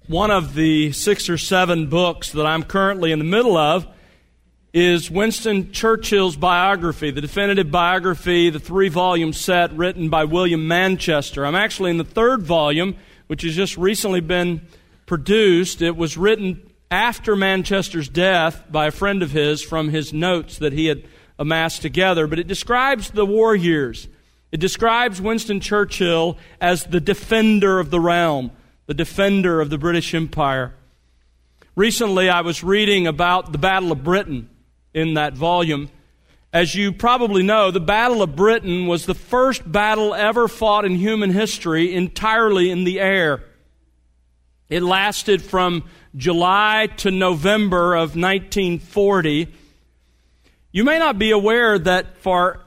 One of the 6 or 7 books that I'm currently in the middle of is Winston Churchill's biography, the definitive biography, the 3-volume set written by William Manchester. I'm actually in the 3rd volume, which has just recently been produced. It was written after Manchester's death by a friend of his from his notes that he had amassed together, but it describes the war years. It describes Winston Churchill as the defender of the realm, the defender of the British Empire. Recently, I was reading about the Battle of Britain in that volume. As you probably know, the Battle of Britain was the first battle ever fought in human history entirely in the air. It lasted from July to November of 1940. You may not be aware that for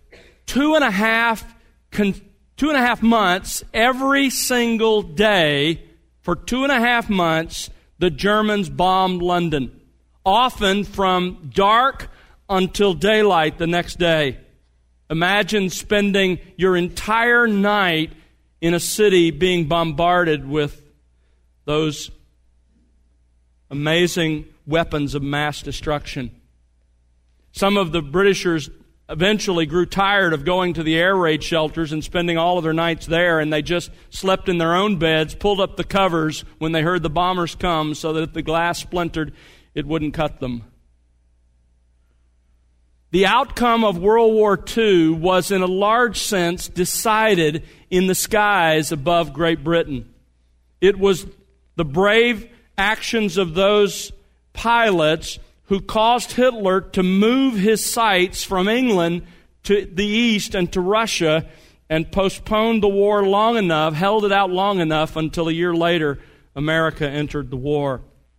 2.5 months, every single day, for 2.5 months, the Germans bombed London, often from dark until daylight the next day. Imagine spending your entire night in a city being bombarded with those amazing weapons of mass destruction. Some of the Britishers eventually grew tired of going to the air raid shelters and spending all of their nights there, and they just slept in their own beds, pulled up the covers when they heard the bombers come so that if the glass splintered, it wouldn't cut them. The outcome of World War II was, in a large sense, decided in the skies above Great Britain. It was the brave actions of those pilots who caused Hitler to move his sights from England to the east and to Russia and postponed the war long enough, held it out long enough until a year later America entered the war.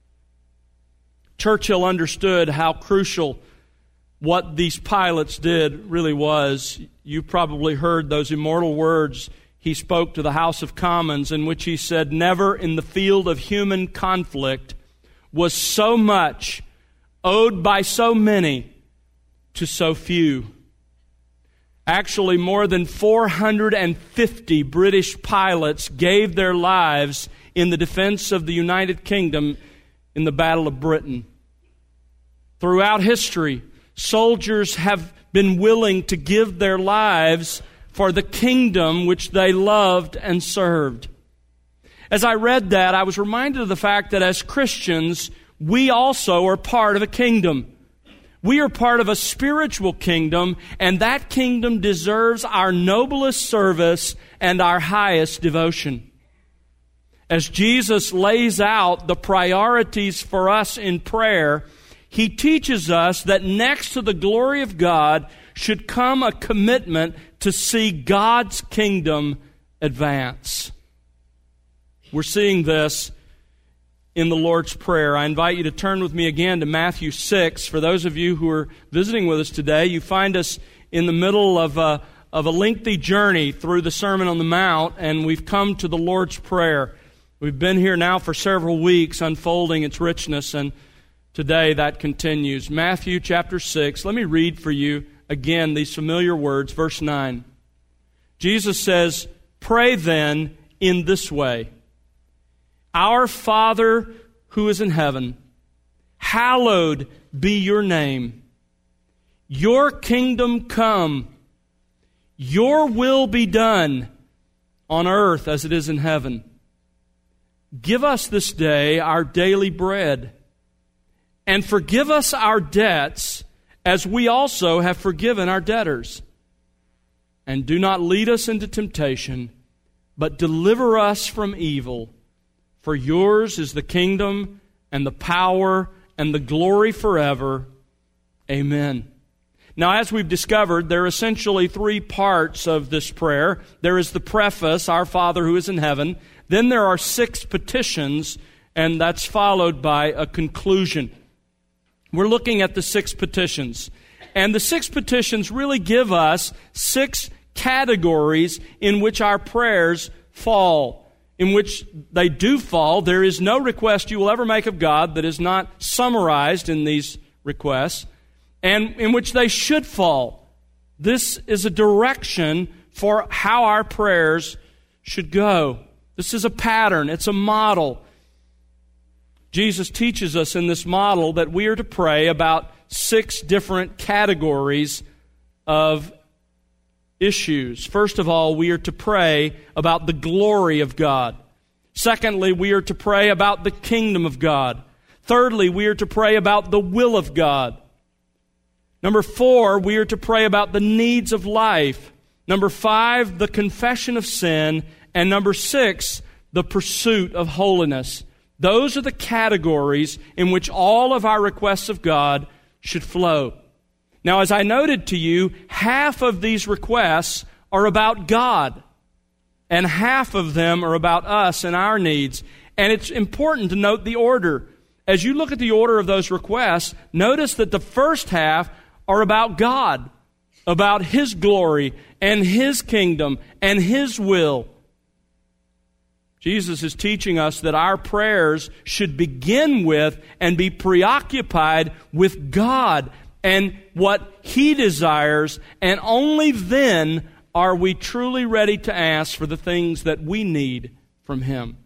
Churchill understood how crucial what these pilots did really was. You probably heard those immortal words he spoke to the House of Commons in which he said, "Never in the field of human conflict was so much owed by so many to so few." Actually, more than 450 British pilots gave their lives in the defense of the United Kingdom in the Battle of Britain. Throughout history, soldiers have been willing to give their lives for the kingdom which they loved and served. As I read that, I was reminded of the fact that as Christians, we also are part of a kingdom. We are part of a spiritual kingdom, and that kingdom deserves our noblest service and our highest devotion. As Jesus lays out the priorities for us in prayer, He teaches us that next to the glory of God should come a commitment to see God's kingdom advance. We're seeing this in the Lord's Prayer. I invite you to turn with me again to Matthew 6. For those of you who are visiting with us today, you find us in the middle of a lengthy journey through the Sermon on the Mount, and we've come to the Lord's Prayer. We've been here now for several weeks unfolding its richness, and today that continues. Matthew chapter 6. Let me read for you again these familiar words. Verse 9. Jesus says, "Pray then in this way. Our Father who is in heaven, hallowed be your name. Your kingdom come. Your will be done on earth as it is in heaven. Give us this day our daily bread, and forgive us our debts as we also have forgiven our debtors. And do not lead us into temptation, but deliver us from evil. For yours is the kingdom and the power and the glory forever. Amen." Now, as we've discovered, there are essentially 3 parts of this prayer. There is the preface, "Our Father who is in heaven." Then there are 6 petitions, and that's followed by a conclusion. We're looking at the 6 petitions. And the 6 petitions really give us 6 categories in which our prayers fall, in which they do fall. There is no request you will ever make of God that is not summarized in these requests, and in which they should fall. This is a direction for how our prayers should go. This is a pattern. It's a model. Jesus teaches us in this model that we are to pray about 6 different categories of issues. First of all, we are to pray about the glory of God. Secondly, we are to pray about the kingdom of God. Thirdly, we are to pray about the will of God. Number 4, we are to pray about the needs of life. Number 5, the confession of sin. And number 6, the pursuit of holiness. Those are the categories in which all of our requests of God should flow. Now, as I noted to you, half of these requests are about God, and half of them are about us and our needs. And it's important to note the order. As you look at the order of those requests, notice that the first half are about God, about His glory and His kingdom and His will. Jesus is teaching us that our prayers should begin with and be preoccupied with God and what He desires, and only then are we truly ready to ask for the things that we need from Him.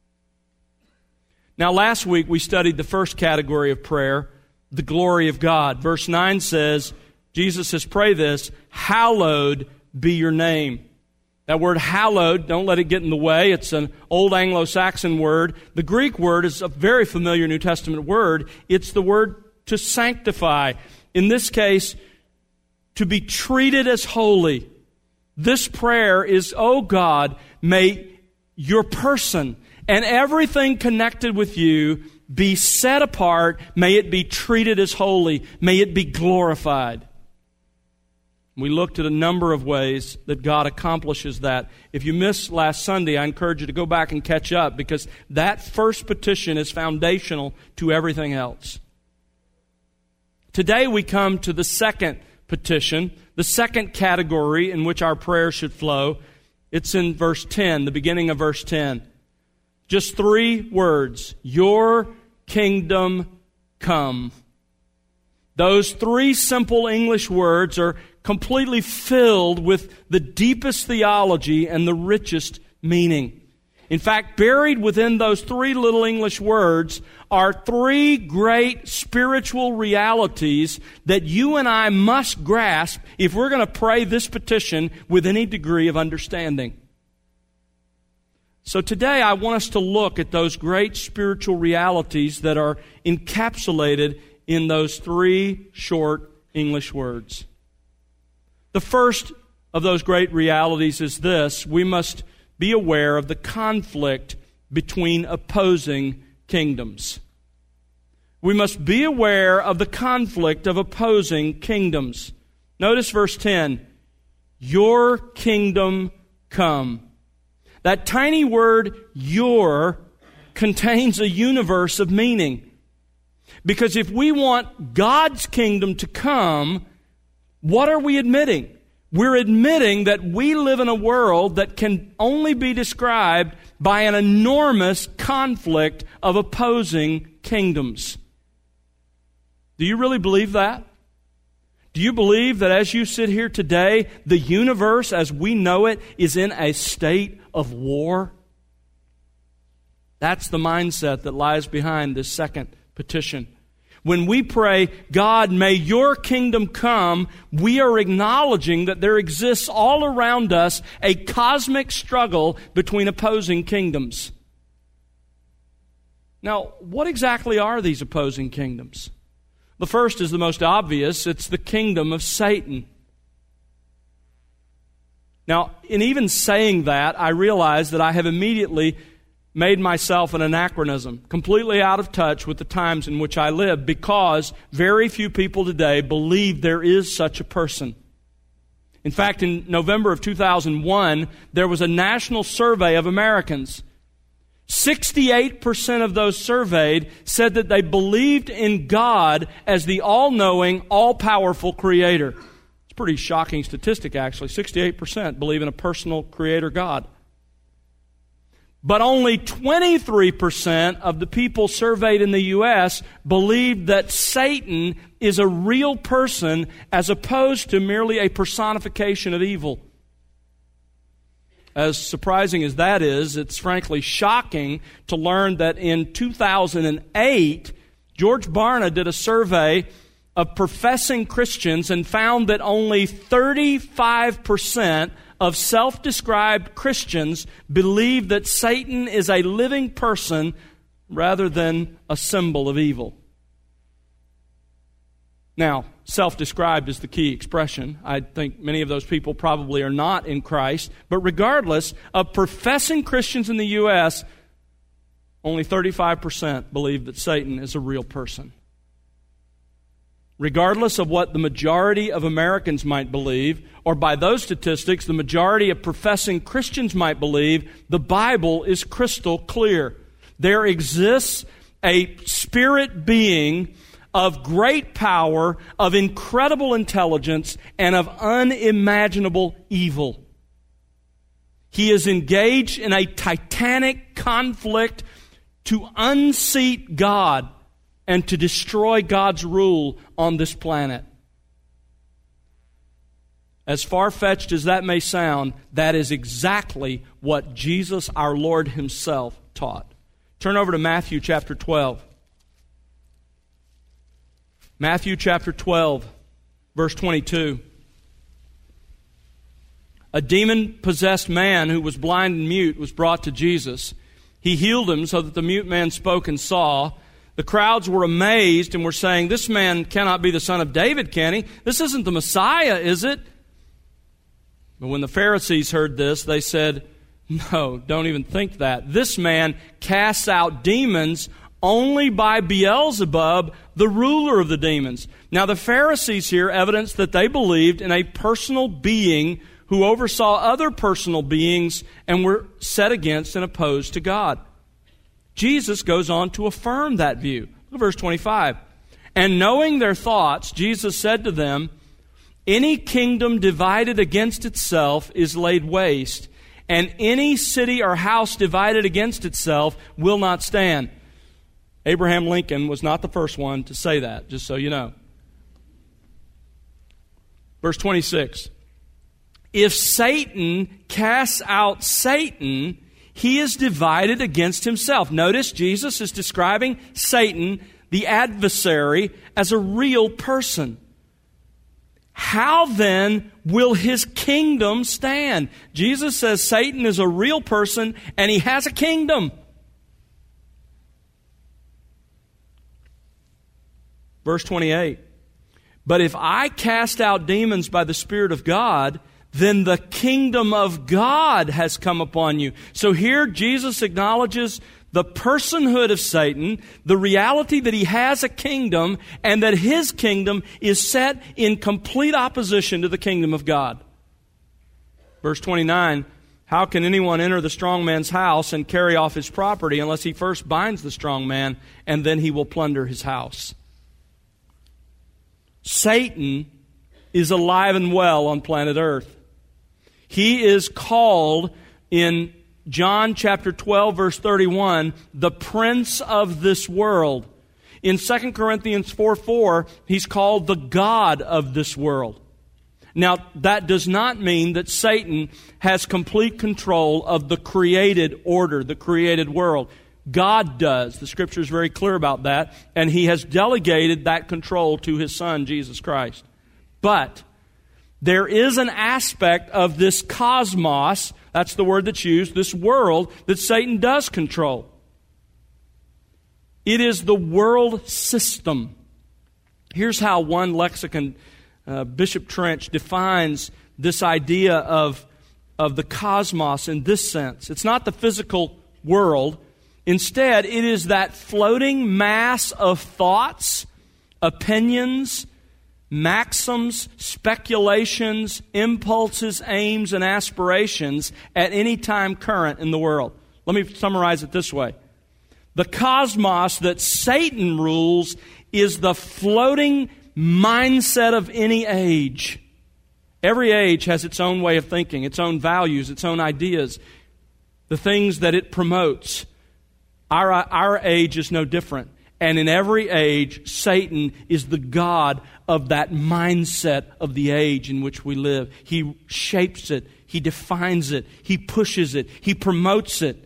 Now, last week we studied the first category of prayer, the glory of God. Verse 9 says, Jesus says, pray this, hallowed be your name. That word hallowed, don't let it get in the way. It's an old Anglo-Saxon word. The Greek word is a very familiar New Testament word. It's the word to sanctify. In this case, to be treated as holy. This prayer is, oh God, may your person and everything connected with you be set apart. May it be treated as holy. May it be glorified. We looked at a number of ways that God accomplishes that. If you missed last Sunday, I encourage you to go back and catch up, because that first petition is foundational to everything else. Today we come to the second petition, the second category in which our prayer should flow. It's in verse 10, the beginning of verse 10. Just 3 words, your kingdom come. Those 3 simple English words are completely filled with the deepest theology and the richest meaning. In fact, buried within those 3 little English words are 3 great spiritual realities that you and I must grasp if we're going to pray this petition with any degree of understanding. So today I want us to look at those great spiritual realities that are encapsulated in those 3 short English words. The first of those great realities is this: we must be aware of the conflict between opposing kingdoms. We must be aware of the conflict of opposing kingdoms. Notice verse 10, your kingdom come. That tiny word, your, contains a universe of meaning. Because if we want God's kingdom to come, what are we admitting? We're admitting that we live in a world that can only be described by an enormous conflict of opposing kingdoms. Do you really believe that? Do you believe that as you sit here today, the universe as we know it is in a state of war? That's the mindset that lies behind this second petition. When we pray, God, may your kingdom come, we are acknowledging that there exists all around us a cosmic struggle between opposing kingdoms. Now, what exactly are these opposing kingdoms? The first is the most obvious. It's the kingdom of Satan. Now, in even saying that, I realize that I have immediately made myself an anachronism, completely out of touch with the times in which I live, because very few people today believe there is such a person. In fact, in November of 2001, there was a national survey of Americans. 68% of those surveyed said that they believed in God as the all-knowing, all-powerful Creator. It's a pretty shocking statistic, actually. 68% believe in a personal Creator God. But only 23% of the people surveyed in the U.S. believed that Satan is a real person as opposed to merely a personification of evil. As surprising as that is, it's frankly shocking to learn that in 2008, George Barna did a survey of professing Christians and found that only 35% of self-described Christians believe that Satan is a living person rather than a symbol of evil. Now, self-described is the key expression. I think many of those people probably are not in Christ. But regardless of professing Christians in the U.S., only 35% believe that Satan is a real person. Regardless of what the majority of Americans might believe, or by those statistics, the majority of professing Christians might believe, the Bible is crystal clear. There exists a spirit being of great power, of incredible intelligence, and of unimaginable evil. He is engaged in a titanic conflict to unseat God and to destroy God's rule on this planet. As far-fetched as that may sound, that is exactly what Jesus, our Lord Himself, taught. Turn over to Matthew chapter 12. Matthew chapter 12, verse 22. A demon-possessed man who was blind and mute was brought to Jesus. He healed him so that the mute man spoke and saw. The crowds were amazed and were saying, "This man cannot be the son of David, can he? This isn't the Messiah, is it?" But when the Pharisees heard this, they said, "No, don't even think that. This man casts out demons only by Beelzebub, the ruler of the demons." Now the Pharisees here evidence that they believed in a personal being who oversaw other personal beings and were set against and opposed to God. Jesus goes on to affirm that view. Look at verse 25. "And knowing their thoughts, Jesus said to them, 'Any kingdom divided against itself is laid waste, and any city or house divided against itself will not stand.'" Abraham Lincoln was not the first one to say that, just so you know. Verse 26. "If Satan casts out Satan, he is divided against himself." Notice Jesus is describing Satan, the adversary, as a real person. How then will his kingdom stand? Jesus says Satan is a real person and he has a kingdom. Verse 28, "But if I cast out demons by the Spirit of God, then the kingdom of God has come upon you." So here Jesus acknowledges the personhood of Satan, the reality that he has a kingdom, and that his kingdom is set in complete opposition to the kingdom of God. Verse 29, "How can anyone enter the strong man's house and carry off his property unless he first binds the strong man, and then he will plunder his house?" Satan is alive and well on planet Earth. He is called in John chapter 12, verse 31, the prince of this world. In 2 Corinthians 4:4, he's called the God of this world. Now, that does not mean that Satan has complete control of the created order, the created world. God does. The Scripture is very clear about that, and He has delegated that control to His Son, Jesus Christ. But there is an aspect of this cosmos, that's the word that's used, this world, that Satan does control. It is the world system. Here's how one lexicon, Bishop Trench, defines this idea of the cosmos in this sense. It's not the physical world. Instead, it is that floating mass of thoughts, opinions, maxims, speculations, impulses, aims, and aspirations at any time current in the world. Let me summarize it this way. The cosmos that Satan rules is the floating mindset of any age. Every age has its own way of thinking, its own values, its own ideas, the things that it promotes. Our age is no different. And in every age, Satan is the god of that mindset of the age in which we live. He shapes it. He defines it. He pushes it. He promotes it.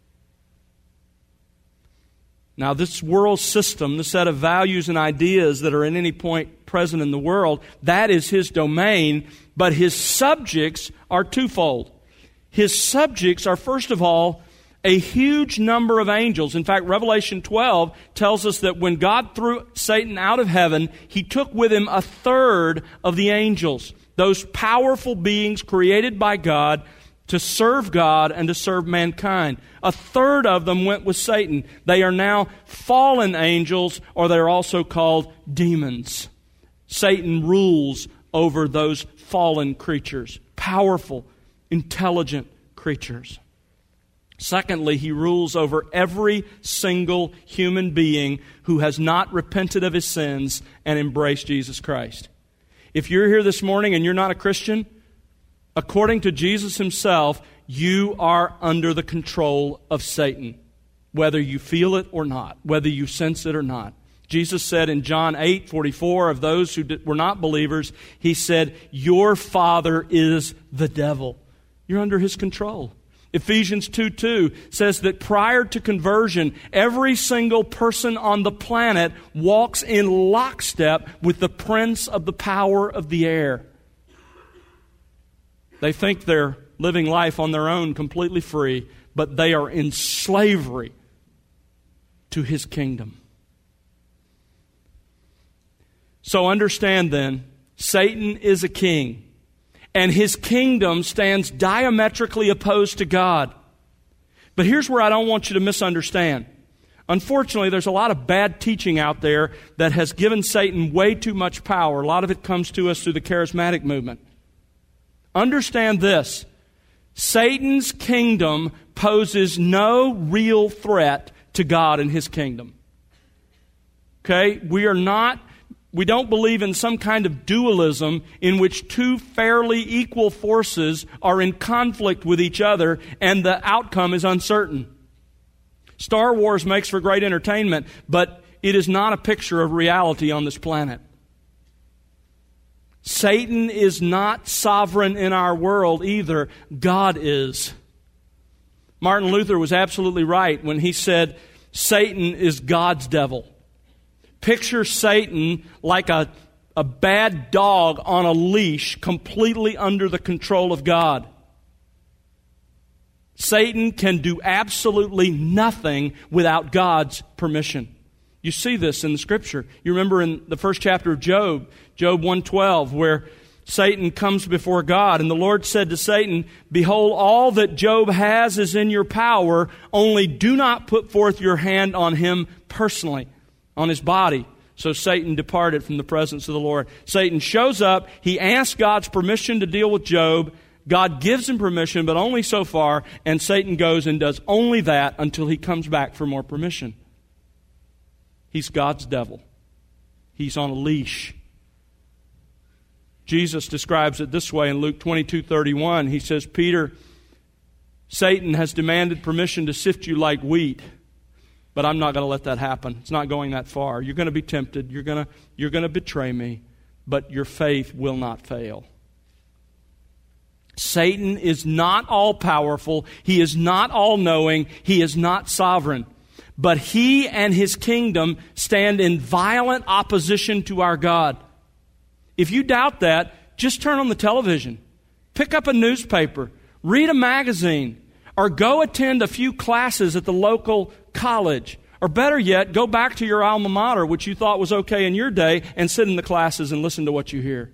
Now, this world system, the set of values and ideas that are at any point present in the world, that is His domain, but His subjects are twofold. His subjects are, first of all, a huge number of angels. In fact, Revelation 12 tells us that when God threw Satan out of heaven, He took with Him a third of the angels, those powerful beings created by God to serve God and to serve mankind. A third of them went with Satan. They are now fallen angels, or they're also called demons. Satan rules over those fallen creatures, powerful, intelligent creatures. Secondly, he rules over every single human being who has not repented of his sins and embraced Jesus Christ. If you're here this morning and you're not a Christian, according to Jesus Himself, you are under the control of Satan, whether you feel it or not, whether you sense it or not. Jesus said in John 8:44 of those who were not believers, He said, "Your father is the devil." You're under his control. Ephesians 2:2 says that prior to conversion, every single person on the planet walks in lockstep with the prince of the power of the air. They think they're living life on their own, completely free, but they are in slavery to his kingdom. So understand then, Satan is a king, and his kingdom stands diametrically opposed to God. But here's where I don't want you to misunderstand. Unfortunately, there's a lot of bad teaching out there that has given Satan way too much power. A lot of it comes to us through the charismatic movement. Understand this. Satan's kingdom poses no real threat to God and his kingdom. Okay? We don't believe in some kind of dualism in which two fairly equal forces are in conflict with each other and the outcome is uncertain. Star Wars makes for great entertainment, but it is not a picture of reality on this planet. Satan is not sovereign in our world either. God is. Martin Luther was absolutely right when he said, Satan is God's devil. Picture Satan like a bad dog on a leash, completely under the control of God. Satan can do absolutely nothing without God's permission. You see this in the Scripture. You remember in the first chapter of Job, Job 1:12, where Satan comes before God, and the Lord said to Satan, "Behold, all that Job has is in your power, only do not put forth your hand on him personally," on his body. So Satan departed from the presence of the Lord. Satan shows up. He asks God's permission to deal with Job. God gives him permission, but only so far, and Satan goes and does only that until he comes back for more permission. He's God's devil. He's on a leash. Jesus describes it this way in Luke 22:31. He says, "Peter, Satan has demanded permission to sift you like wheat, but I'm not going to let that happen. It's not going that far. You're going to be tempted. You're going to betray me, but your faith will not fail." Satan is not all-powerful. He is not all-knowing. He is not sovereign. But he and his kingdom stand in violent opposition to our God. If you doubt that, just turn on the television. Pick up a newspaper. Read a magazine. Or go attend a few classes at the local college. Or better yet, go back to your alma mater, which you thought was okay in your day, and sit in the classes and listen to what you hear.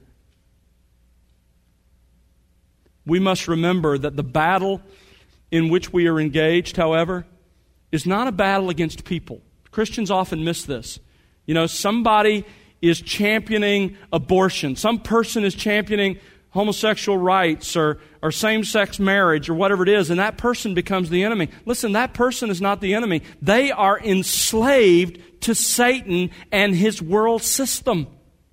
We must remember that the battle in which we are engaged, however, is not a battle against people. Christians often miss this. You know, somebody is championing abortion. Some person is championing homosexual rights or same-sex marriage or whatever it is, and that person becomes the enemy. Listen, that person is not the enemy. They are enslaved to Satan and his world system.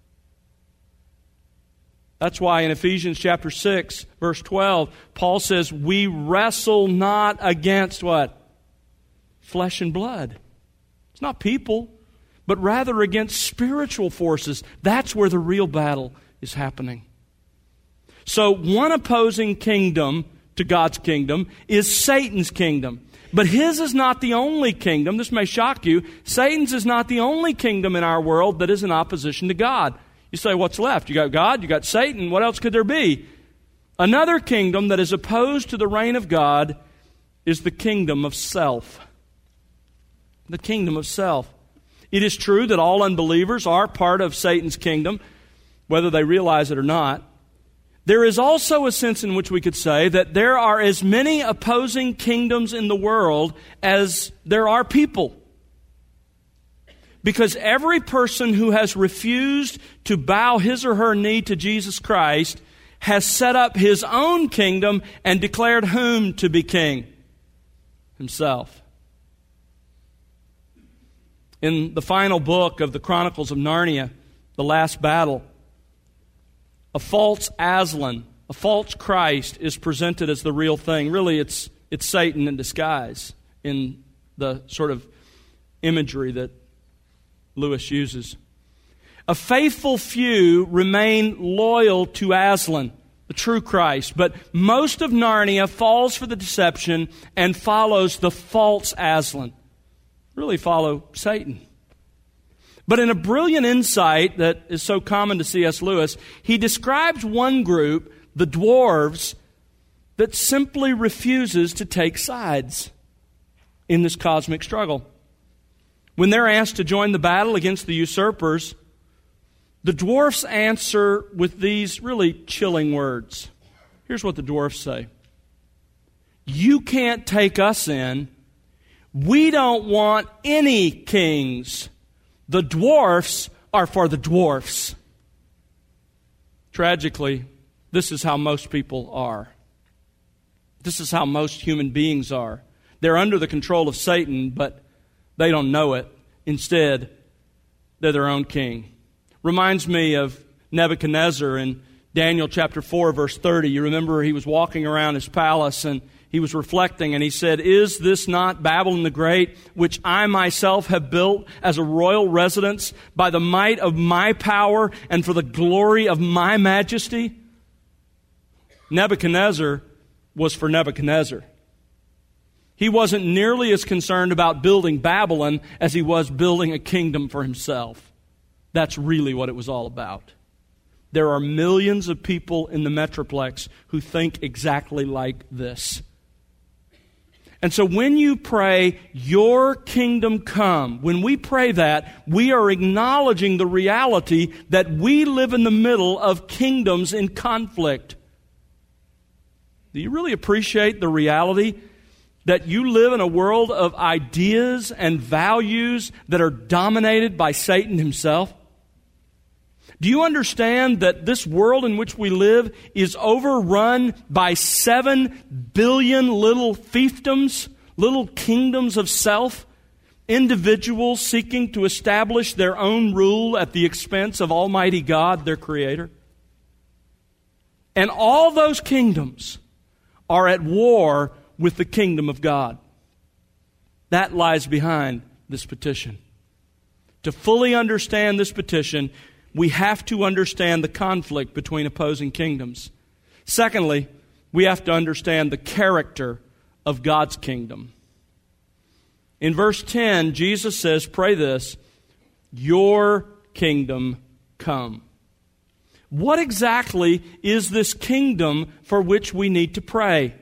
That's why in Ephesians chapter 6, verse 12, Paul says, we wrestle not against what? Flesh and blood. It's not people, but rather against spiritual forces. That's where the real battle is happening. So one opposing kingdom to God's kingdom is Satan's kingdom. But his is not the only kingdom. This may shock you. Satan's is not the only kingdom in our world that is in opposition to God. You say, what's left? You got God, you got Satan. What else could there be? Another kingdom that is opposed to the reign of God is the kingdom of self. The kingdom of self. It is true that all unbelievers are part of Satan's kingdom, whether they realize it or not. There is also a sense in which we could say that there are as many opposing kingdoms in the world as there are people. Because every person who has refused to bow his or her knee to Jesus Christ has set up his own kingdom and declared whom to be king? Himself. In the final book of the Chronicles of Narnia, The Last Battle, a false Aslan, a false Christ is presented as the real thing. Really, it's Satan in disguise in the sort of imagery that Lewis uses. A faithful few remain loyal to Aslan, the true Christ, but most of Narnia falls for the deception and follows the false Aslan. Really follow Satan. But in a brilliant insight that is so common to C.S. Lewis, he describes one group, the dwarves, that simply refuses to take sides in this cosmic struggle. When they're asked to join the battle against the usurpers, the dwarfs answer with these really chilling words. Here's what the dwarfs say. You can't take us in. We don't want any kings. The dwarfs are for the dwarfs. Tragically, this is how most people are. This is how most human beings are. They're under the control of Satan, but they don't know it. Instead, they're their own king. Reminds me of Nebuchadnezzar in Daniel chapter 4, verse 30. You remember he was walking around his palace and he was reflecting and he said, "Is this not Babylon the Great, which I myself have built as a royal residence by the might of my power and for the glory of my majesty?" Nebuchadnezzar was for Nebuchadnezzar. He wasn't nearly as concerned about building Babylon as he was building a kingdom for himself. That's really what it was all about. There are millions of people in the Metroplex who think exactly like this. And so when you pray, "Your kingdom come," when we pray that, we are acknowledging the reality that we live in the middle of kingdoms in conflict. Do you really appreciate the reality that you live in a world of ideas and values that are dominated by Satan himself? Do you understand that this world in which we live is overrun by 7 billion little fiefdoms, little kingdoms of self, individuals seeking to establish their own rule at the expense of Almighty God, their Creator? And all those kingdoms are at war with the kingdom of God. That lies behind this petition. To fully understand this petition, we have to understand the conflict between opposing kingdoms. Secondly, we have to understand the character of God's kingdom. In verse 10, Jesus says, pray this, "Your kingdom come." What exactly is this kingdom for which we need to pray?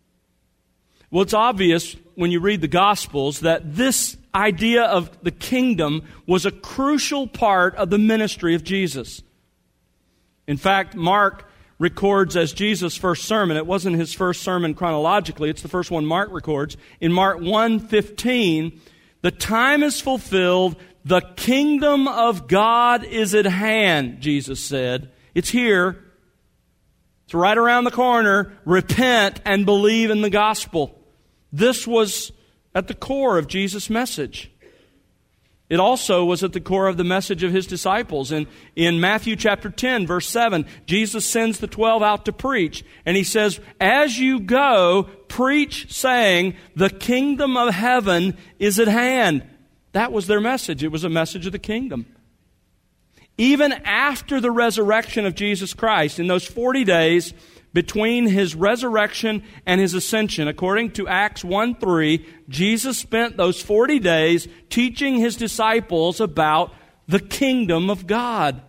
Well, it's obvious when you read the Gospels that this idea of the kingdom was a crucial part of the ministry of Jesus. In fact, Mark records as Jesus' first sermon. It wasn't his first sermon chronologically. It's the first one Mark records. In Mark 1:15, "The time is fulfilled. The kingdom of God is at hand," Jesus said. It's here. It's right around the corner. Repent and believe in the gospel. This was at the core of Jesus' message. It also was at the core of the message of his disciples. And in Matthew chapter 10, verse 7, Jesus sends the 12 out to preach. And he says, "As you go, preach, saying, the kingdom of heaven is at hand." That was their message. It was a message of the kingdom. even after the resurrection of Jesus Christ, in those 40 days between His resurrection and His ascension, according to Acts 1:3, Jesus spent those 40 days teaching His disciples about the kingdom of God.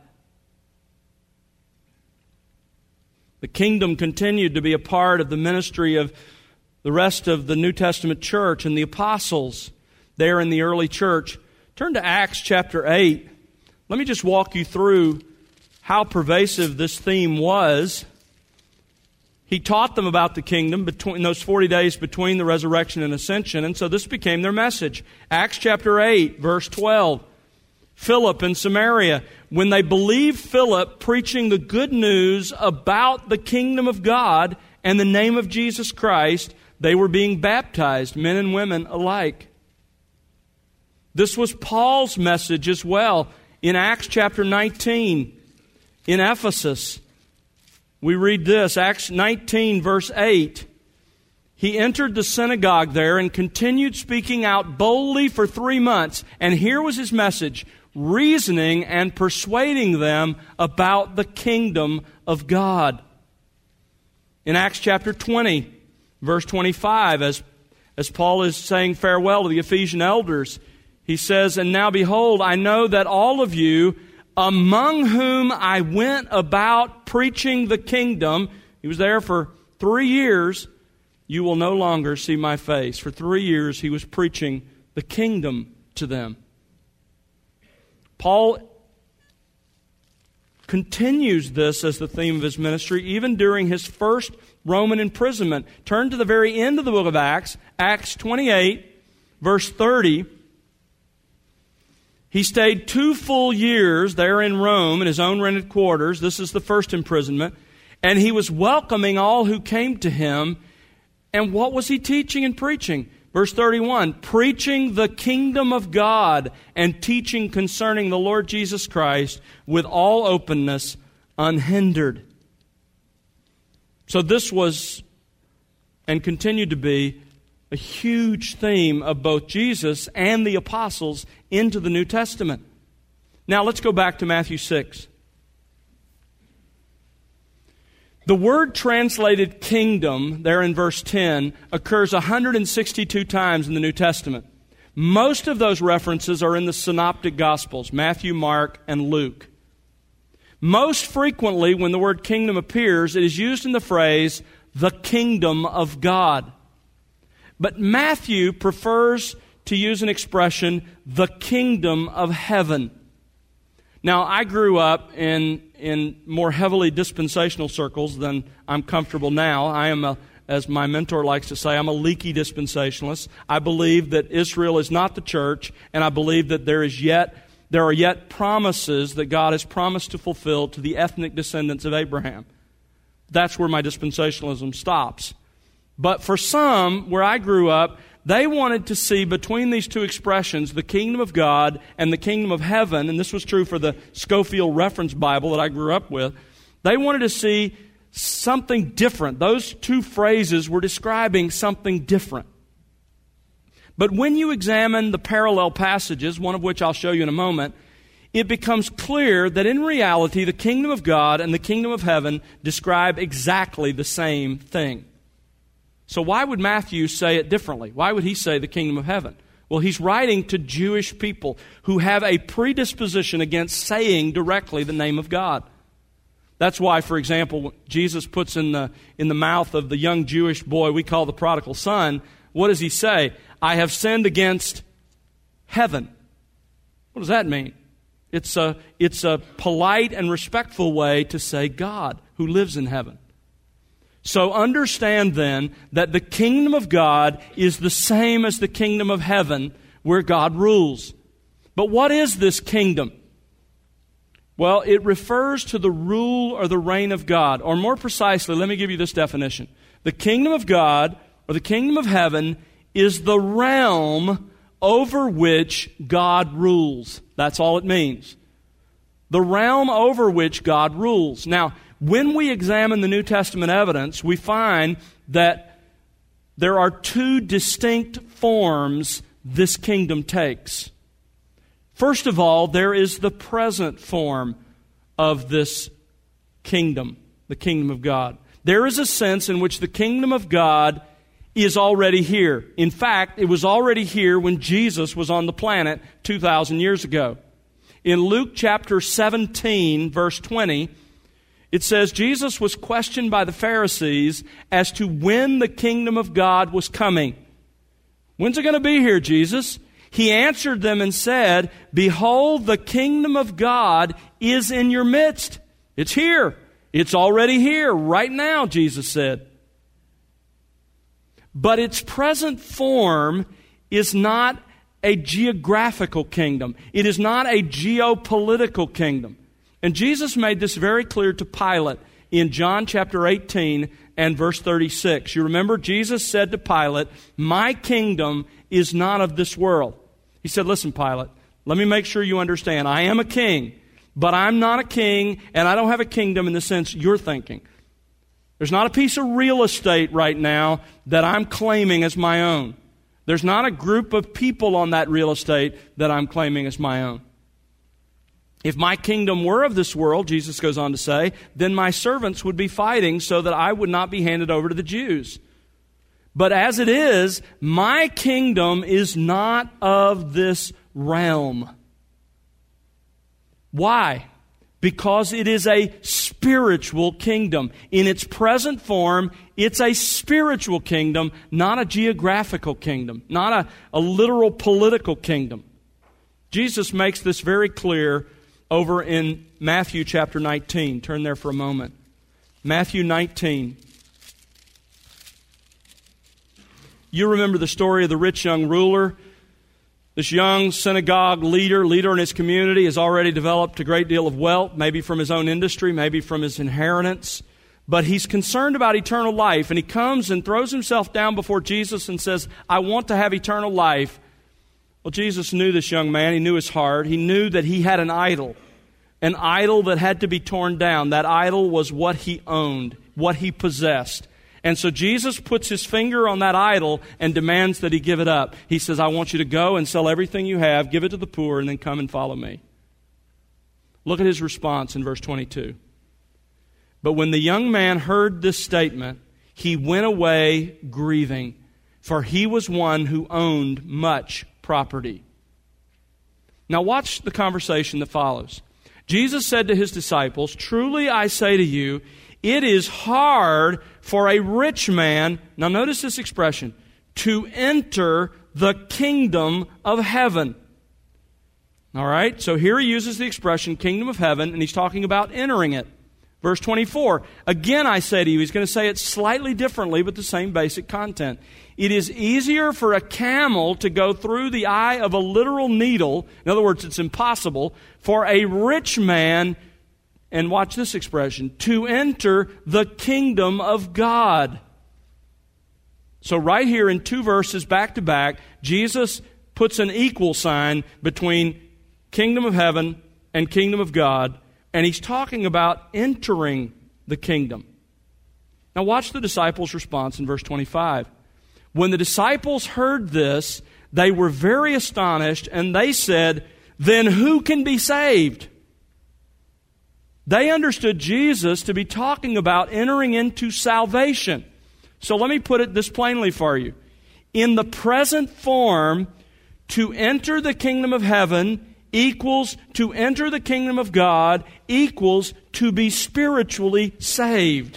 The kingdom continued to be a part of the ministry of the rest of the New Testament church and the apostles there in the early church. Turn to Acts chapter 8. Let me just walk you through how pervasive this theme was. He taught them about the kingdom between those 40 days between the resurrection and ascension, and so this became their message. Acts chapter 8, verse 12. Philip in Samaria, when they believed Philip preaching the good news about the kingdom of God and the name of Jesus Christ, they were being baptized, men and women alike. This was Paul's message as well. In Acts chapter 19, in Ephesus, we read this, Acts 19, verse 8. He entered the synagogue there and continued speaking out boldly for 3 months. And here was his message, reasoning and persuading them about the kingdom of God. In Acts chapter 20, verse 25, as Paul is saying farewell to the Ephesian elders, he says, "And now behold, I know that all of you, among whom I went about preaching the kingdom," he was there for 3 years, "you will no longer see my face." For 3 years he was preaching the kingdom to them. Paul continues this as the theme of his ministry even during his first Roman imprisonment. Turn to the very end of the book of Acts, Acts 28, verse 30. He stayed 2 full years there in Rome in his own rented quarters. This is the first imprisonment. And he was welcoming all who came to him. And what was he teaching and preaching? Verse 31, preaching the kingdom of God and teaching concerning the Lord Jesus Christ with all openness, unhindered. So this was, and continued to be, a huge theme of both Jesus and the apostles into the New Testament. Now let's go back to Matthew 6. The word translated kingdom, there in verse 10, occurs 162 times in the New Testament. Most of those references are in the synoptic Gospels, Matthew, Mark, and Luke. Most frequently, when the word kingdom appears, it is used in the phrase, the kingdom of God. But Matthew prefers to use an expression, the kingdom of heaven. Now, I grew up in more heavily dispensational circles than I'm comfortable now. I am, as my mentor likes to say, I'm a leaky dispensationalist. I believe that Israel is not the church, and I believe that there are yet promises that God has promised to fulfill to the ethnic descendants of Abraham. That's where my dispensationalism stops. But for some, where I grew up, they wanted to see between these two expressions, the kingdom of God and the kingdom of heaven, and this was true for the Scofield Reference Bible that I grew up with, they wanted to see something different. Those two phrases were describing something different. But when you examine the parallel passages, one of which I'll show you in a moment, it becomes clear that in reality the kingdom of God and the kingdom of heaven describe exactly the same thing. So why would Matthew say it differently? Why would he say the kingdom of heaven? Well, he's writing to Jewish people who have a predisposition against saying directly the name of God. That's why, for example, Jesus puts in the mouth of the young Jewish boy we call the prodigal son, what does he say? I have sinned against heaven. What does that mean? It's a polite and respectful way to say God who lives in heaven. So understand then that the kingdom of God is the same as the kingdom of heaven where God rules. But what is this kingdom? Well, it refers to the rule or the reign of God. Or more precisely, let me give you this definition. The kingdom of God or the kingdom of heaven is the realm over which God rules. That's all it means. The realm over which God rules. Now, when we examine the New Testament evidence, we find that there are two distinct forms this kingdom takes. First of all, there is the present form of this kingdom, the kingdom of God. There is a sense in which the kingdom of God is already here. In fact, it was already here when Jesus was on the planet 2,000 years ago. In Luke chapter 17, verse 20, it says, Jesus was questioned by the Pharisees as to when the kingdom of God was coming. When's it going to be here, Jesus? He answered them and said, Behold, the kingdom of God is in your midst. It's here. It's already here right now, Jesus said. But its present form is not a geographical kingdom. It is not a geopolitical kingdom. And Jesus made this very clear to Pilate in John chapter 18 and verse 36. You remember Jesus said to Pilate, My kingdom is not of this world. He said, Listen, Pilate, let me make sure you understand. I am a king, but I'm not a king, and I don't have a kingdom in the sense you're thinking. There's not a piece of real estate right now that I'm claiming as my own. There's not a group of people on that real estate that I'm claiming as my own. If my kingdom were of this world, Jesus goes on to say, then my servants would be fighting so that I would not be handed over to the Jews. But as it is, my kingdom is not of this realm. Why? Because it is a spiritual kingdom. In its present form, it's a spiritual kingdom, not a geographical kingdom, not a literal political kingdom. Jesus makes this very clear over in Matthew chapter 19. Turn there for a moment. Matthew 19. You remember the story of the rich young ruler. This young synagogue leader in his community has already developed a great deal of wealth, maybe from his own industry, maybe from his inheritance. But he's concerned about eternal life, and he comes and throws himself down before Jesus and says, I want to have eternal life. Well, Jesus knew this young man. He knew his heart. He knew that he had an idol that had to be torn down. That idol was what he owned, what he possessed. And so Jesus puts his finger on that idol and demands that he give it up. He says, I want you to go and sell everything you have, give it to the poor, and then come and follow me. Look at his response in verse 22. But when the young man heard this statement, he went away grieving, for he was one who owned much property. Now watch the conversation that follows. Jesus said to his disciples, Truly I say to you, it is hard for a rich man, now notice this expression, to enter the kingdom of heaven. All right, so here he uses the expression kingdom of heaven, and he's talking about entering it. Verse 24, again I say to you, he's going to say it slightly differently, but the same basic content. It is easier for a camel to go through the eye of a literal needle, in other words, it's impossible, for a rich man, and watch this expression, to enter the kingdom of God. So right here in two verses back to back, Jesus puts an equal sign between kingdom of heaven and kingdom of God, and he's talking about entering the kingdom. Now watch the disciples' response in verse 25. When the disciples heard this, they were very astonished, and they said, Then who can be saved? They understood Jesus to be talking about entering into salvation. So let me put it this plainly for you. In the present form, to enter the kingdom of heaven equals to enter the kingdom of God equals to be spiritually saved.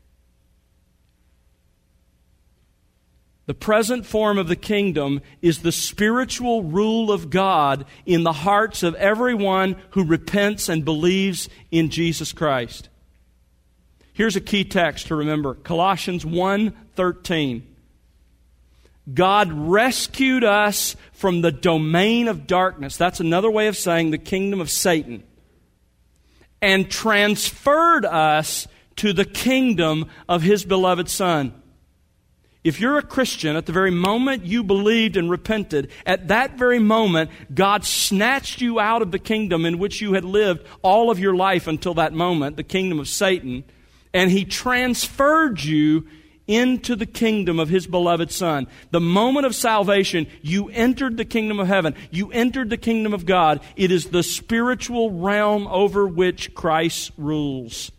The present form of the kingdom is the spiritual rule of God in the hearts of everyone who repents and believes in Jesus Christ. Here's a key text to remember. Colossians 1:13. God rescued us from the domain of darkness. That's another way of saying the kingdom of Satan. And transferred us to the kingdom of His beloved Son. If you're a Christian, at the very moment you believed and repented, at that very moment, God snatched you out of the kingdom in which you had lived all of your life until that moment, the kingdom of Satan, and He transferred you into the kingdom of His beloved Son. The moment of salvation, you entered the kingdom of heaven. You entered the kingdom of God. It is the spiritual realm over which Christ rules.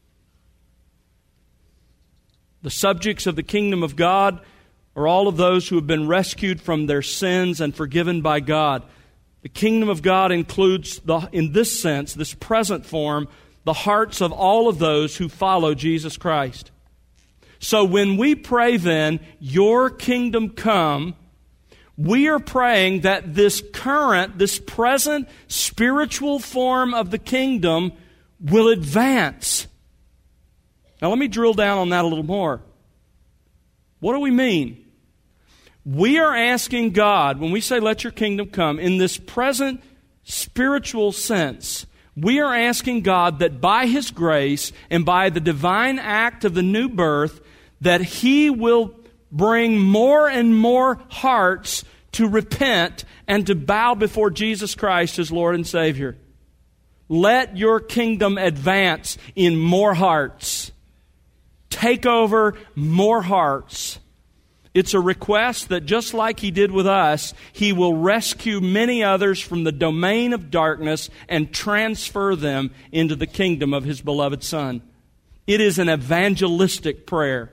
The subjects of the kingdom of God are all of those who have been rescued from their sins and forgiven by God. The kingdom of God includes, in this sense, this present form, the hearts of all of those who follow Jesus Christ. So when we pray then, your kingdom come, we are praying that this present spiritual form of the kingdom will advance. Now let me drill down on that a little more. What do we mean? We are asking God, when we say let your kingdom come, in this present spiritual sense, we are asking God that by His grace and by the divine act of the new birth, that He will bring more and more hearts to repent and to bow before Jesus Christ as Lord and Savior. Let your kingdom advance in more hearts. Take over more hearts. It's a request that just like He did with us, He will rescue many others from the domain of darkness and transfer them into the kingdom of His beloved Son. It is an evangelistic prayer.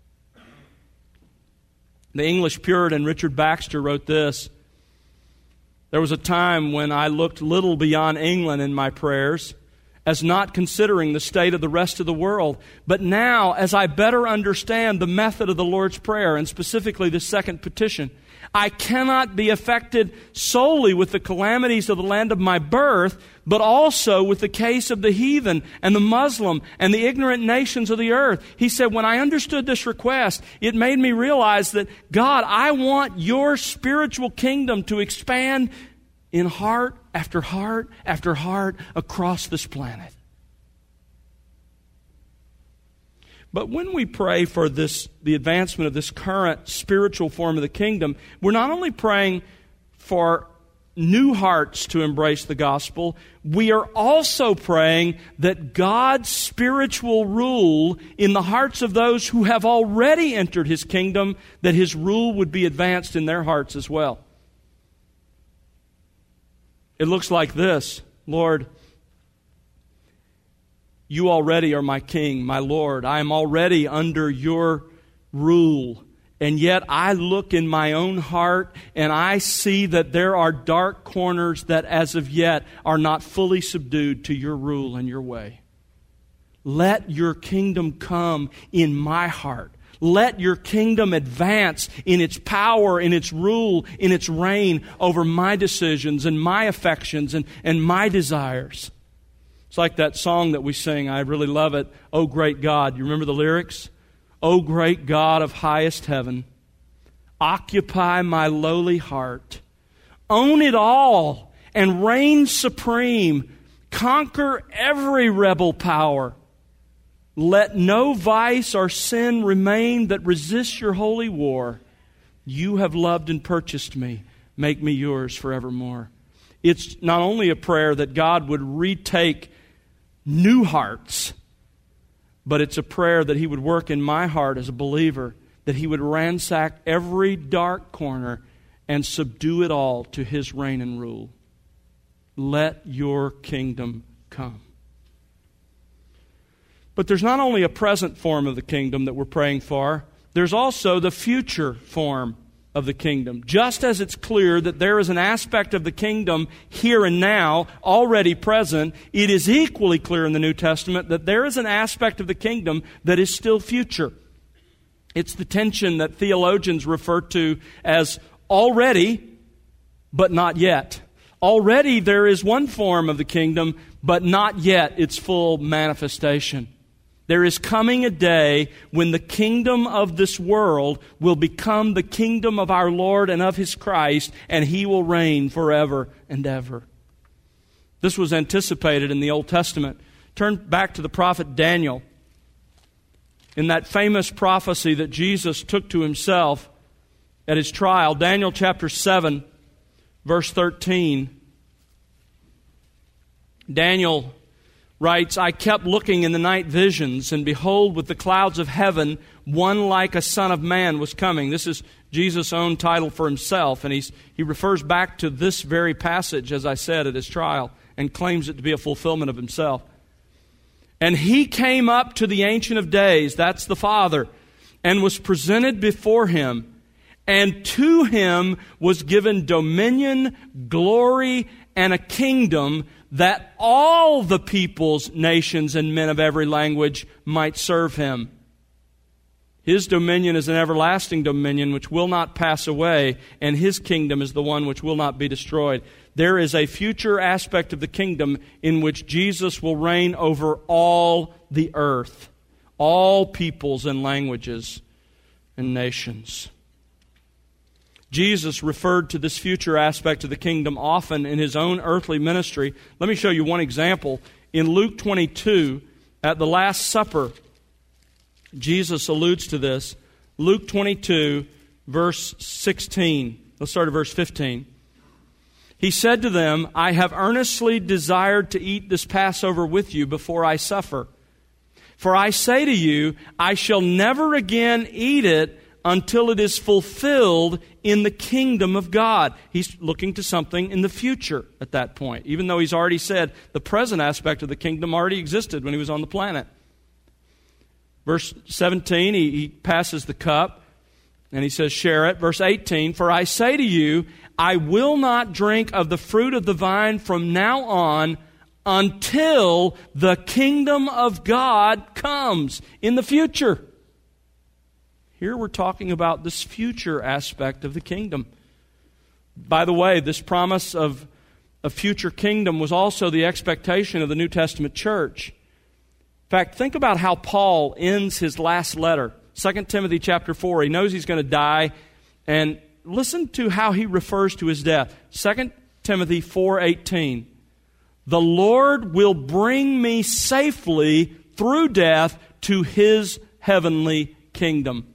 The English Puritan Richard Baxter wrote this: "There was a time when I looked little beyond England in my prayers, as not considering the state of the rest of the world. But now, as I better understand the method of the Lord's Prayer, and specifically the second petition, I cannot be affected solely with the calamities of the land of my birth, but also with the case of the heathen and the Muslim and the ignorant nations of the earth." He said, when I understood this request, it made me realize that, God, I want your spiritual kingdom to expand in heart after heart after heart across this planet. But when we pray for the advancement of this current spiritual form of the kingdom, we're not only praying for new hearts to embrace the gospel, we are also praying that God's spiritual rule in the hearts of those who have already entered His kingdom, that His rule would be advanced in their hearts as well. It looks like this: Lord, you already are my King, my Lord. I am already under your rule. And yet I look in my own heart and I see that there are dark corners that as of yet are not fully subdued to your rule and your way. Let your kingdom come in my heart. Let your kingdom advance in its power, in its rule, in its reign over my decisions and my affections and my desires. It's like that song that we sing. I really love it. "Oh, great God." You remember the lyrics? "Oh, great God of highest heaven, occupy my lowly heart. Own it all and reign supreme. Conquer every rebel power. Let no vice or sin remain that resists your holy war. You have loved and purchased me. Make me yours forevermore." It's not only a prayer that God would retake new hearts, but it's a prayer that He would work in my heart as a believer, that He would ransack every dark corner and subdue it all to His reign and rule. Let your kingdom come. But there's not only a present form of the kingdom that we're praying for, there's also the future form of the kingdom. Just as it's clear that there is an aspect of the kingdom here and now already present, it is equally clear in the New Testament that there is an aspect of the kingdom that is still future. It's the tension that theologians refer to as already, but not yet. Already there is one form of the kingdom, but not yet its full manifestation. There is coming a day when the kingdom of this world will become the kingdom of our Lord and of His Christ, and He will reign forever and ever. This was anticipated in the Old Testament. Turn back to the prophet Daniel. In that famous prophecy that Jesus took to Himself at His trial, Daniel chapter 7, verse 13. Daniel writes, I kept looking in the night visions, and behold, with the clouds of heaven, one like a son of man was coming. This is Jesus' own title for himself, and he refers back to this very passage, as I said, at his trial, and claims it to be a fulfillment of himself. And he came up to the Ancient of Days, that's the Father, and was presented before him. And to him was given dominion, glory, and a kingdom, that all the peoples, nations, and men of every language might serve him. His dominion is an everlasting dominion which will not pass away, and his kingdom is the one which will not be destroyed. There is a future aspect of the kingdom in which Jesus will reign over all the earth, all peoples and languages and nations. Jesus referred to this future aspect of the kingdom often in his own earthly ministry. Let me show you one example. In Luke 22, at the Last Supper, Jesus alludes to this. Luke 22, verse 16. Let's start at verse 15. He said to them, I have earnestly desired to eat this Passover with you before I suffer. For I say to you, I shall never again eat it until it is fulfilled in the kingdom of God. He's looking to something in the future at that point, even though he's already said the present aspect of the kingdom already existed when he was on the planet. Verse 17, he passes the cup and he says, share it. Verse 18, for I say to you, I will not drink of the fruit of the vine from now on until the kingdom of God comes in the future. Here we're talking about this future aspect of the kingdom. By the way, this promise of a future kingdom was also the expectation of the New Testament church. In fact, think about how Paul ends his last letter, 2 Timothy chapter 4. He knows he's going to die, and listen to how he refers to his death. 2 Timothy 4:18. The Lord will bring me safely through death to his heavenly kingdom.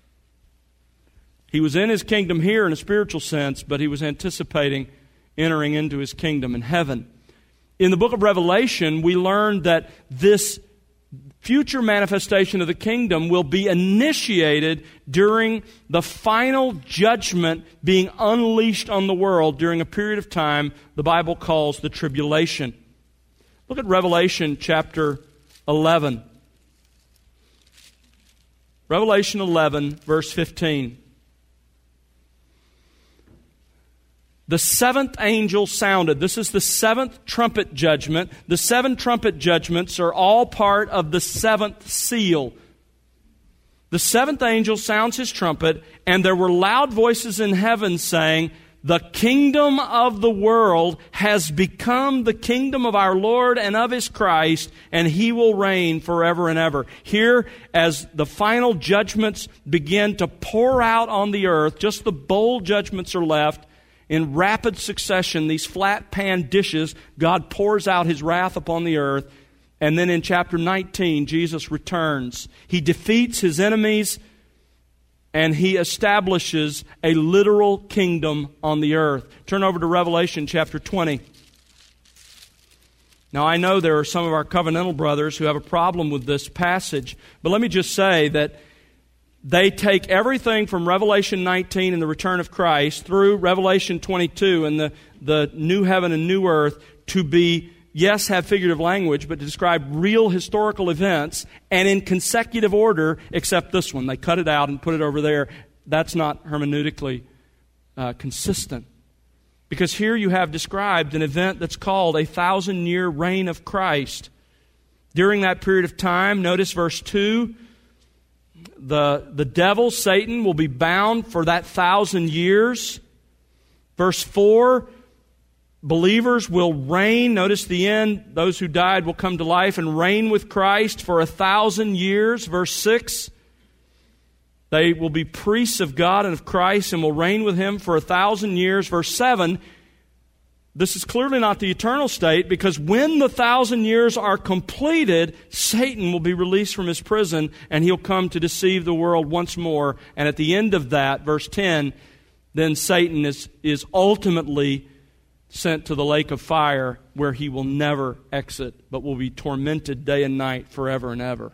He was in his kingdom here in a spiritual sense, but he was anticipating entering into his kingdom in heaven. In the book of Revelation, we learn that this future manifestation of the kingdom will be initiated during the final judgment being unleashed on the world during a period of time the Bible calls the tribulation. Look at Revelation chapter 11. Revelation 11, verse 15. The seventh angel sounded. This is the seventh trumpet judgment. The seven trumpet judgments are all part of the seventh seal. The seventh angel sounds his trumpet, and there were loud voices in heaven saying, the kingdom of the world has become the kingdom of our Lord and of his Christ, and he will reign forever and ever. Here, as the final judgments begin to pour out on the earth, just the bowl judgments are left. In rapid succession, these flat pan dishes, God pours out his wrath upon the earth. And then in chapter 19, Jesus returns. He defeats his enemies and he establishes a literal kingdom on the earth. Turn over to Revelation chapter 20. Now, I know there are some of our covenantal brothers who have a problem with this passage, but let me just say that they take everything from Revelation 19 and the return of Christ through Revelation 22 and the new heaven and new earth to be, yes, have figurative language, but to describe real historical events and in consecutive order, except this one. They cut it out and put it over there. That's not hermeneutically consistent. Because here you have described an event that's called a 1,000-year reign of Christ. During that period of time, notice verse 2, the devil, Satan, will be bound for that 1,000 years. Verse 4, believers will reign. Notice the end. Those who died will come to life and reign with Christ for 1,000 years. Verse 6, they will be priests of God and of Christ and will reign with him for 1,000 years. Verse 7, this is clearly not the eternal state, because when the 1,000 years are completed, Satan will be released from his prison and he'll come to deceive the world once more. And at the end of that, verse 10, then Satan is ultimately sent to the lake of fire where he will never exit, but will be tormented day and night forever and ever.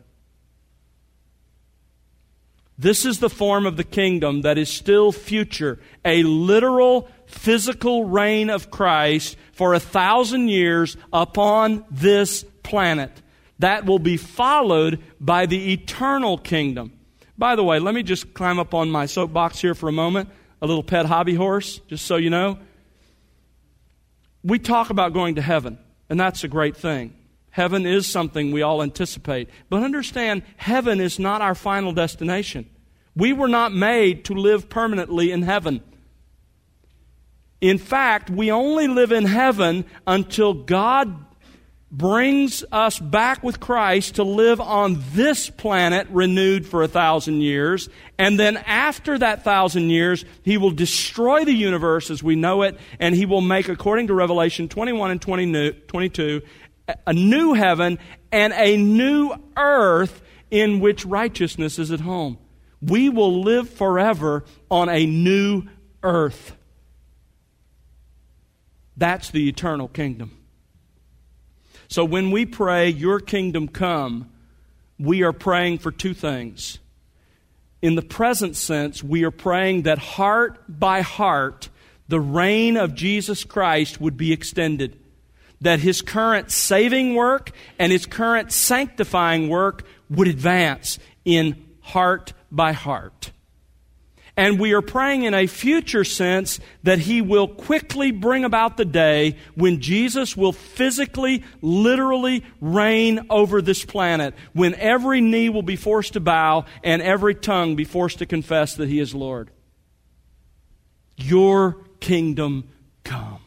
This is the form of the kingdom that is still future, a literal, physical reign of Christ for 1,000 years upon this planet. That will be followed by the eternal kingdom. By the way, let me just climb up on my soapbox here for a moment, a little pet hobby horse, just so you know. We talk about going to heaven, and that's a great thing. Heaven is something we all anticipate. But understand, heaven is not our final destination. We were not made to live permanently in heaven. In fact, we only live in heaven until God brings us back with Christ to live on this planet renewed for 1,000 years. And then after that 1,000 years, He will destroy the universe as we know it, and He will make, according to Revelation 21 and 22, a new heaven and a new earth in which righteousness is at home. We will live forever on a new earth. That's the eternal kingdom. So when we pray, "Your kingdom come," we are praying for two things. In the present sense, we are praying that heart by heart, the reign of Jesus Christ would be extended. That His current saving work and His current sanctifying work would advance in heart by heart. And we are praying in a future sense that He will quickly bring about the day when Jesus will physically, literally reign over this planet, when every knee will be forced to bow and every tongue be forced to confess that He is Lord. Your kingdom come.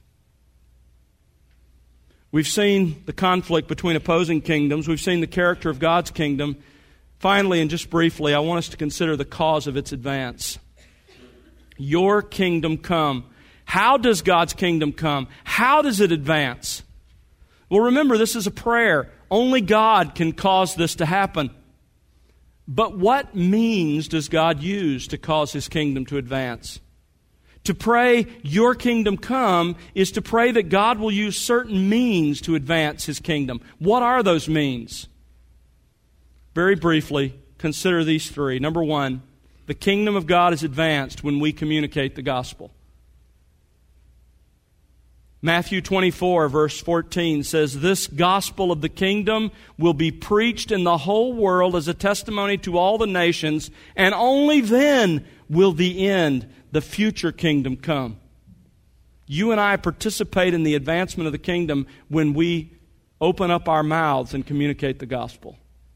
We've seen the conflict between opposing kingdoms. We've seen the character of God's kingdom. Finally, and just briefly, I want us to consider the cause of its advance. Your kingdom come. How does God's kingdom come? How does it advance? Well, remember, this is a prayer. Only God can cause this to happen. But what means does God use to cause His kingdom to advance? To pray, "Your kingdom come," is to pray that God will use certain means to advance His kingdom. What are those means? Very briefly, consider these three. Number one, the kingdom of God is advanced when we communicate the gospel. Matthew 24, verse 14 says, "This gospel of the kingdom will be preached in the whole world as a testimony to all the nations, and only then will the end, the future kingdom, come." You and I participate in the advancement of the kingdom when we open up our mouths and communicate the gospel.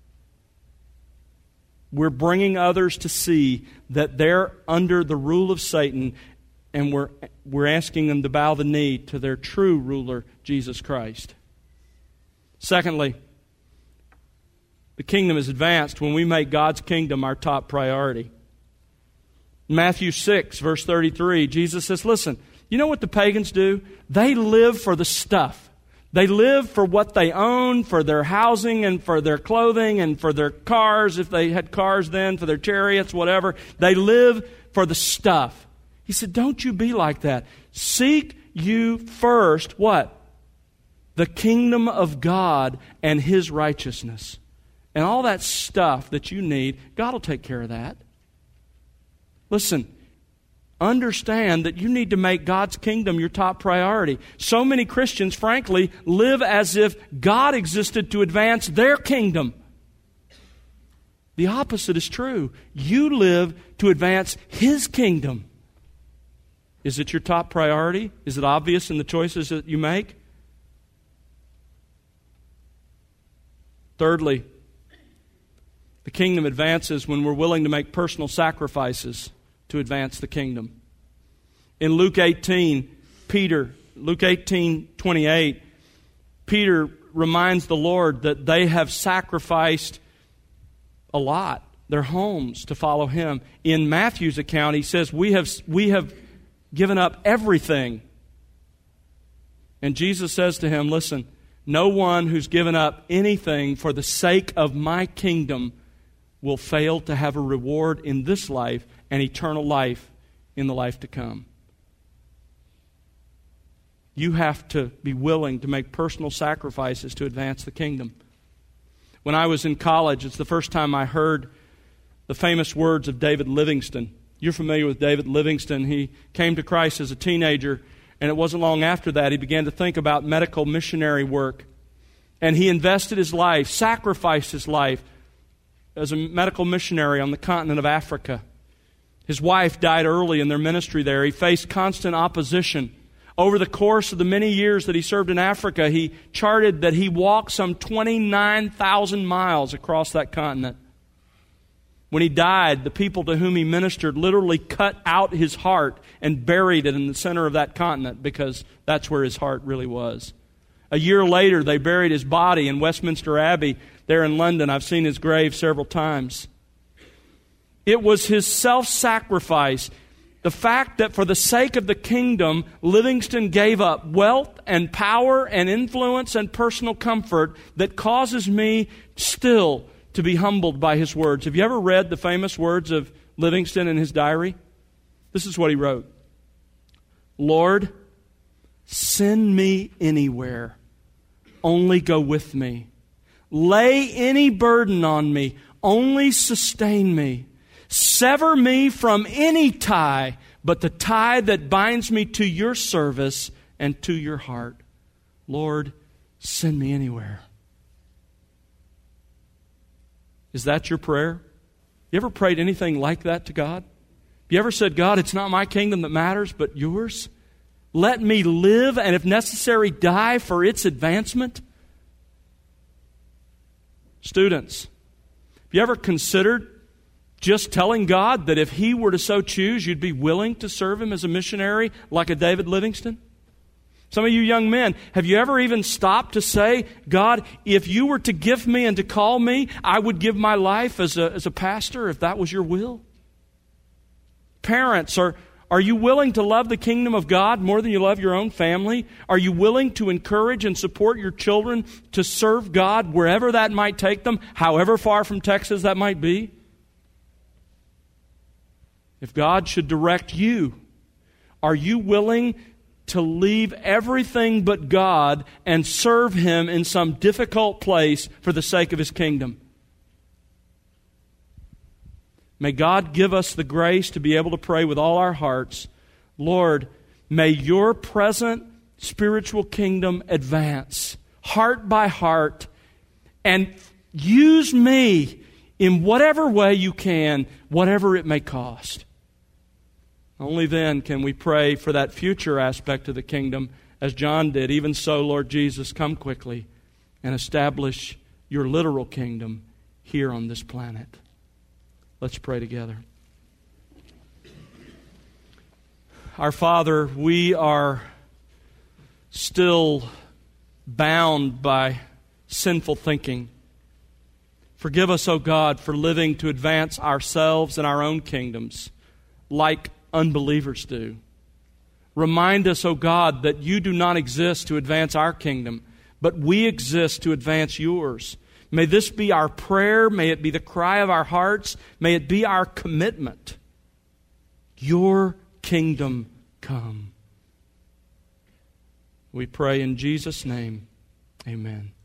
We're bringing others to see that they're under the rule of Satan, and we're asking them to bow the knee to their true ruler, Jesus Christ. Secondly, the kingdom is advanced when we make God's kingdom our top priority. Matthew 6, verse 33, Jesus says, listen, you know what the pagans do? They live for the stuff. They live for what they own, for their housing and for their clothing and for their cars, if they had cars then, for their chariots, whatever. They live for the stuff. He said, don't you be like that. Seek you first, what? The kingdom of God and His righteousness. And all that stuff that you need, God will take care of that. Listen, understand that you need to make God's kingdom your top priority. So many Christians, frankly, live as if God existed to advance their kingdom. The opposite is true. You live to advance His kingdom. Is it your top priority? Is it obvious in the choices that you make? Thirdly, the kingdom advances when we're willing to make personal sacrifices to advance the kingdom. In Luke 18:28, Peter reminds the Lord that they have sacrificed a lot, their homes, to follow Him. In Matthew's account, he says, we have given up everything. And Jesus says to him, listen, no one who's given up anything for the sake of my kingdom will fail to have a reward in this life and eternal life in the life to come. You have to be willing to make personal sacrifices to advance the kingdom. When I was in college, it's the first time I heard the famous words of David Livingstone. You're familiar with David Livingstone. He came to Christ as a teenager, and it wasn't long after that he began to think about medical missionary work. And he invested his life, sacrificed his life as a medical missionary on the continent of Africa. His wife died early in their ministry there. He faced constant opposition. Over the course of the many years that he served in Africa, he charted that he walked some 29,000 miles across that continent. When he died, the people to whom he ministered literally cut out his heart and buried it in the center of that continent because that's where his heart really was. A year later, they buried his body in Westminster Abbey there in London. I've seen his grave several times. It was his self-sacrifice, the fact that for the sake of the kingdom, Livingstone gave up wealth and power and influence and personal comfort that causes me still to be humbled by his words. Have you ever read the famous words of Livingstone in his diary? This is what he wrote. Lord, send me anywhere. Only go with me. Lay any burden on me. Only sustain me. Sever me from any tie, but the tie that binds me to your service and to your heart. Lord, send me anywhere. Is that your prayer? You ever prayed anything like that to God? You ever said, God, it's not my kingdom that matters, but yours? Let me live and, if necessary, die for its advancement? Students, have you ever considered just telling God that if He were to so choose, you'd be willing to serve Him as a missionary like a David Livingstone? Some of you young men, have you ever even stopped to say, God, if you were to gift me and to call me, I would give my life as a pastor if that was your will? Parents, are you willing to love the kingdom of God more than you love your own family? Are you willing to encourage and support your children to serve God wherever that might take them, however far from Texas that might be? If God should direct you, are you willing to leave everything but God and serve Him in some difficult place for the sake of His kingdom? May God give us the grace to be able to pray with all our hearts, Lord, may your present spiritual kingdom advance, heart by heart, and use me in whatever way you can, whatever it may cost. Only then can we pray for that future aspect of the kingdom, as John did. Even so, Lord Jesus, come quickly and establish your literal kingdom here on this planet. Let's pray together. Our Father, we are still bound by sinful thinking. Forgive us, O God, for living to advance ourselves and our own kingdoms like unbelievers do. Remind us, O God, that you do not exist to advance our kingdom, but we exist to advance yours. May this be our prayer. May it be the cry of our hearts. May it be our commitment. Your kingdom come. We pray in Jesus' name. Amen.